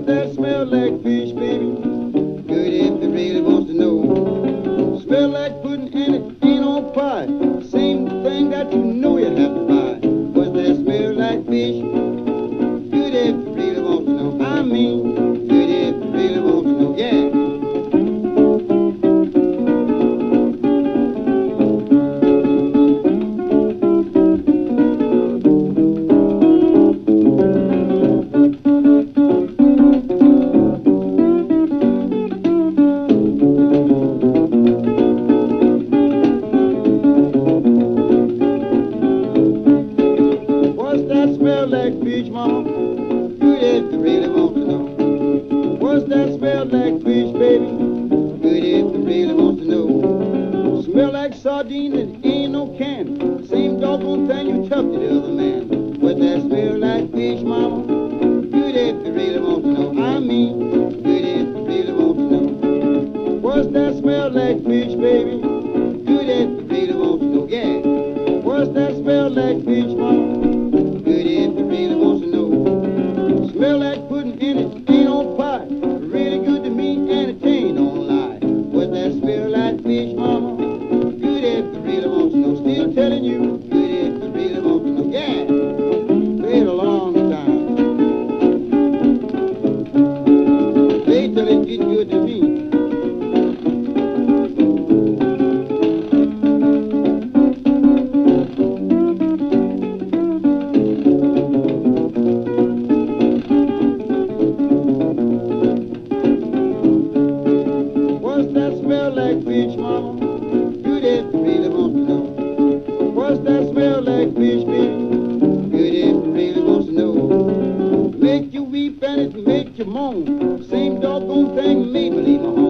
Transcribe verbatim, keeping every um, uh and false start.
that smell like fish, baby? Good if it really wants to know. Smell like pudding and it ain't on pie. Same thing that you know you have to buy. What's that smell like fish? Good if it really wants to know. I mean, good if it really wants to know. Yeah. Smell like fish, mama? Good if you really want to know. What's that smell like fish, baby? Good if you really want to know. Smell like sardine that ain't no can. Same doggone thing you chucked to the other man. What's that smell like fish, mama? Good if you really want to know. I mean, good if you really want to know. What's that smell like fish, baby? Good if you really want to know. Yeah. What's that smell like fish, mama? Good if you really wants to know. Smell like pudding and it ain't on pie. Really good to me and it ain't on lie. What's that smell like fish, mama? Good if you really wants to know. Still telling you, good if you really want to know. Yeah, wait a long time. Wait till it gets good to me. Smell like fish, mama? Good if you really want to know. What's that smell like fish, baby? Good if you really want to know. Make you weep and it make you moan. Same doggone thing made me leave my home.